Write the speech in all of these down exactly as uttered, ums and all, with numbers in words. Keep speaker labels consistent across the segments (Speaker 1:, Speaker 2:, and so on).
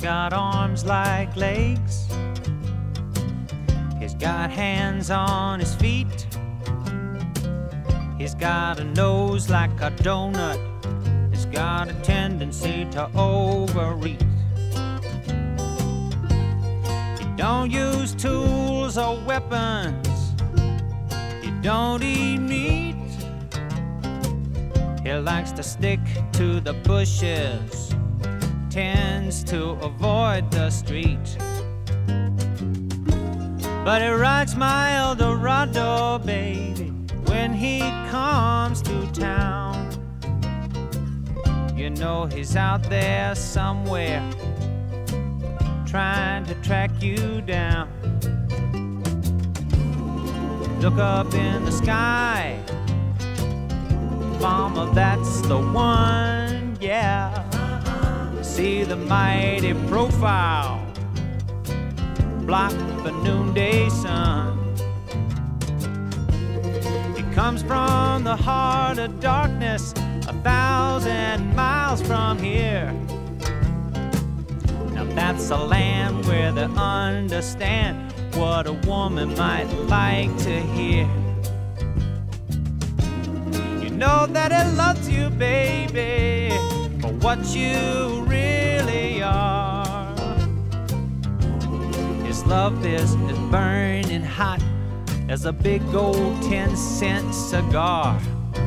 Speaker 1: got arms like legs. He's got hands on his feet. He's got a nose like a donut. He's got a tendency to overeat. He don't use tools or weapons. He don't eat meat. He likes to stick to the bushes, tends to avoid the street. But he rides my Eldorado, baby, when he comes to town. You know he's out there somewhere, trying to track you down. Look up in the sky, mama, that's the one, yeah. See the mighty profile block the noonday sun. He comes from the heart of darkness, a thousand miles from here. Now that's a land where they understand what a woman might like to hear. You know that he loves you, baby, for what you really are. His love is as burning hot as a big old ten cent cigar.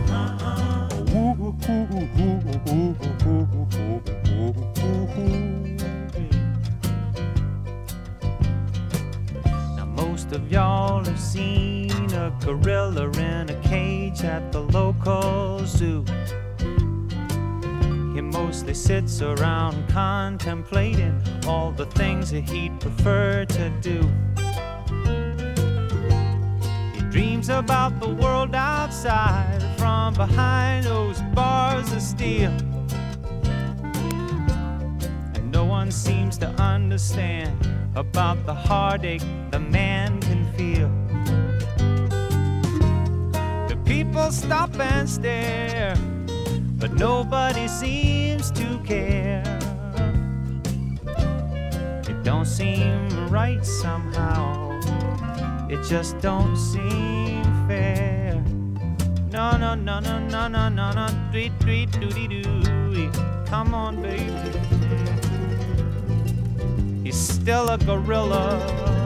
Speaker 1: Now most of y'all have seen a gorilla in a cage at the local zoo. He mostly sits around contemplating all the things that he'd prefer to do. He dreams about the world outside from behind those bars of steel. And no one seems to understand about the heartache the man can feel. The people stop and stare, but nobody seems to care. It don't seem right somehow. It just don't seem fair. No, no, no, no, no, no, no, no. Dweet, dweet, doody doo. Come on, baby. He's still a gorilla.